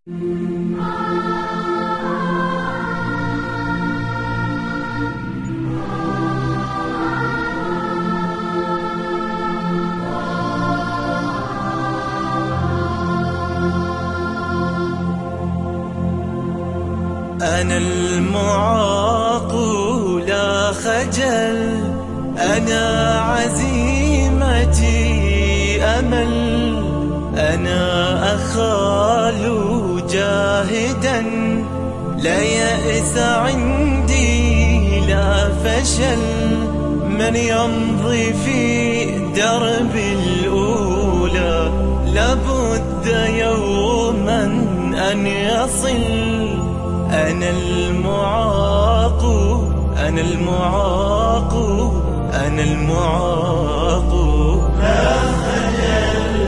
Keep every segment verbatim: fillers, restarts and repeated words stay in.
أنا المعاق لا خجل، أنا عزيمتي أمل، أنا أخال جاهدا، لا يأس عندي لا فشل، من يمضي في درب الأولى لابد يوما أن يصل. أنا المعاق أنا المعاق أنا المعاق لا خجل.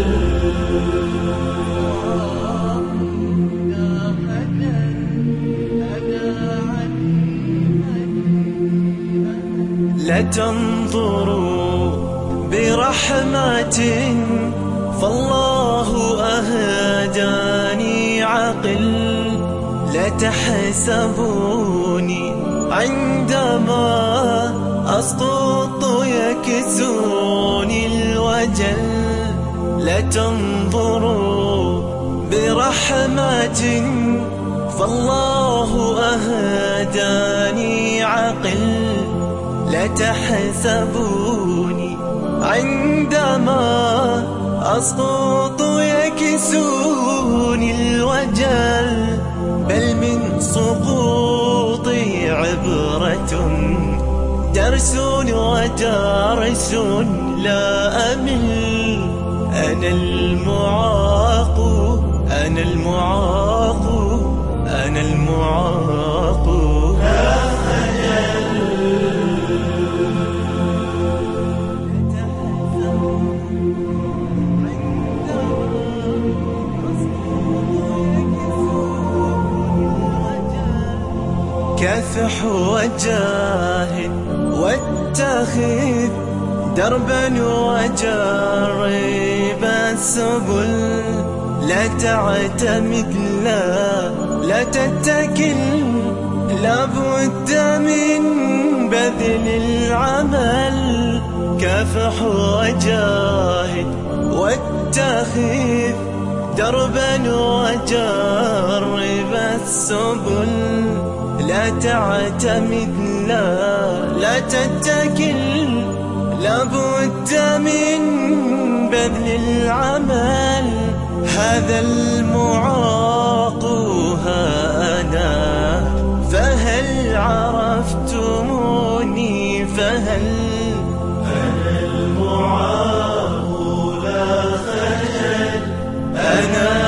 لا تنظروا برحمة فالله أهداني عقل، لا تحسبوني عندما أسقط يكسوني الوجل، لا تنظروا برحمة فالله أهداني عقل، لا تحسبوني عندما أسقط يكسوني الوجل، بل من سقوطي عبرة درس ودرس لا أمل. أنا المعاق أنا المعاق أنا المعاق لا خجل. كافح وجاهد واتخذ دربا وجرب السبل، لا تعتمد لا لا تتكل، لابد من بذل العمل. كافح وجاهد واتخذ دربا وجرب السبل، لا تعتمد لا لا تتكل، لابد من بذل العمل. هذا المعاق ها أنا، فهل عرفتموني؟ فهل أنا المعاق لا خجل، أنا